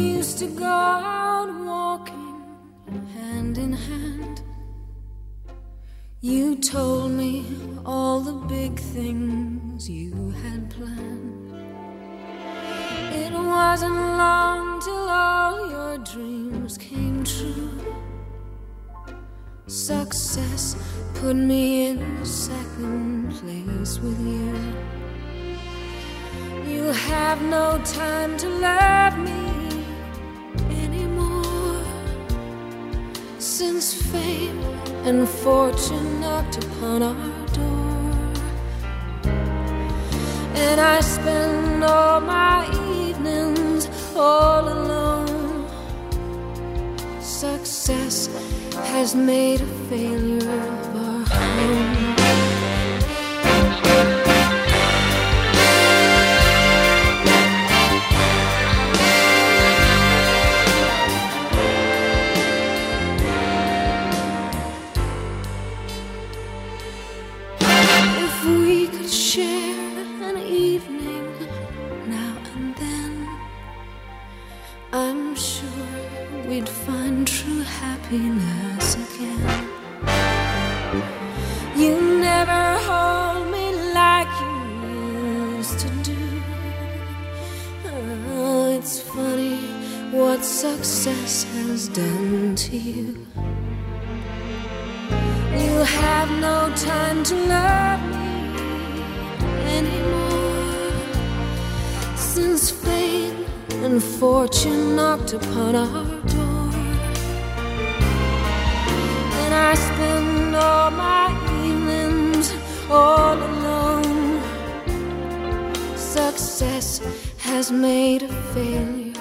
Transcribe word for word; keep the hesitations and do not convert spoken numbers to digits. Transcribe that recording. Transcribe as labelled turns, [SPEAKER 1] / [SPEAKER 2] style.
[SPEAKER 1] used to go out walking hand in hand. You told me all the big things you had planned. It wasn't long till all your dreams came true. Success put me in second place with you. You have no time to love me anymore, since fame and fortune knocked upon our door. And I spend all my evenings all alone. Success has made a failure of our home. If we could share an evening now and then, I'm sure we'd find true happiness again. You never hold me like you used to do. Oh, it's funny what success has done to you. You have no time to love me anymore, since fame and fortune knocked upon our door. And I spend all my evenings all alone. Success has made a failure